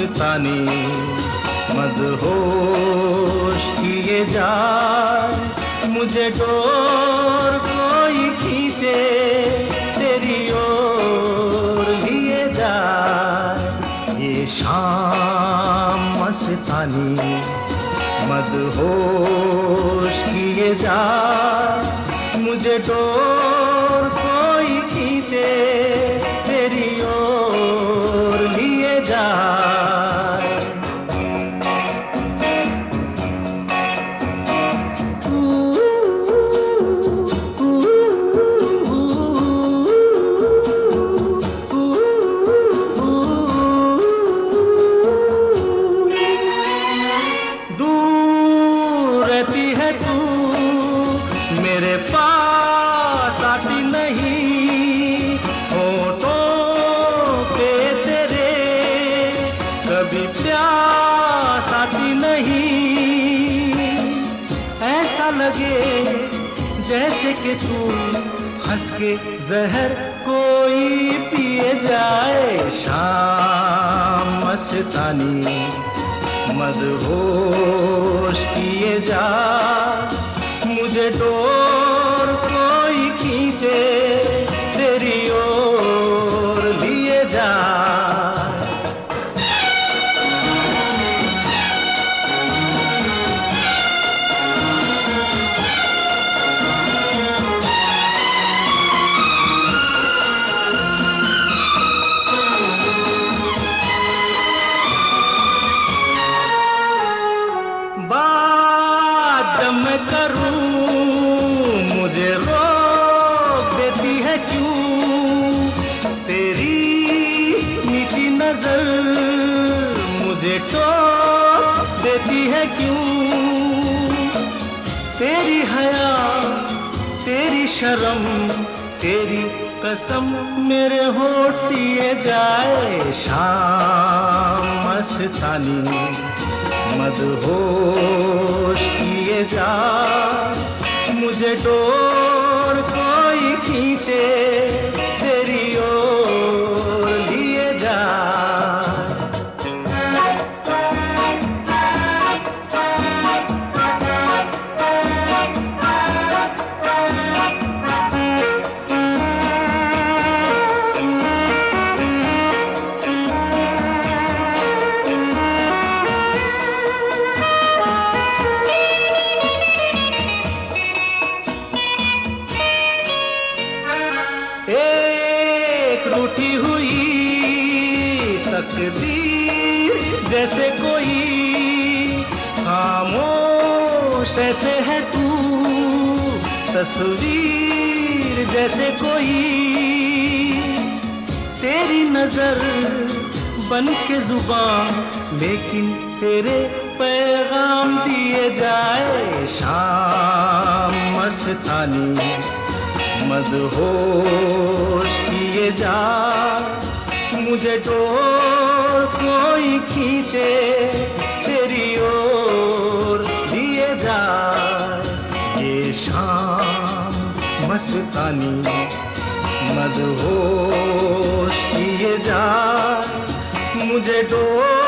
मस्तानी मदहोश किए जाए, मुझे डोर कोई खींचे तेरी ओर लिए जाए। ये शाम मस्तानी मदहोश किए जाए, मुझे डोर कोई खींचे तेरी ओर लिए जाए। दूर रहती है तू, मेरे पास आती नहीं, होठों पे तेरे कभी प्यास आती नहीं। ऐसा लगे जैसे कि तू हंस के जहर कोई पिए जाए। शाम मस्तानी मदहोश किए जा, मुझे डोर कोई खींचे तेरी ओर लिए जा। बात जब मैं करूं मुझे रोक देती है क्यों, तेरी मीठी नजर मुझे टोक देती है क्यों। तेरी हया तेरी शर्म तेरी कसम मेरे होठ सिए जाए। शाम मस्तानी मदहोश किए जा, मुझे डोर कोई खींचे तेरी ओर लिए जा। एक रूठी हुई तकदीर जैसे कोई, खामोश ऐसे है तू तस्वीर जैसे कोई। तेरी नजर बन के जुबान लेकिन तेरे पैगाम दिए जाए। शाम मस्तानी मदहोश किए जा, मुझे डोर कोई खींचे तेरी ओर लिए जा। ये शाम मस्तानी मदहोश किए जा, मुझे डोर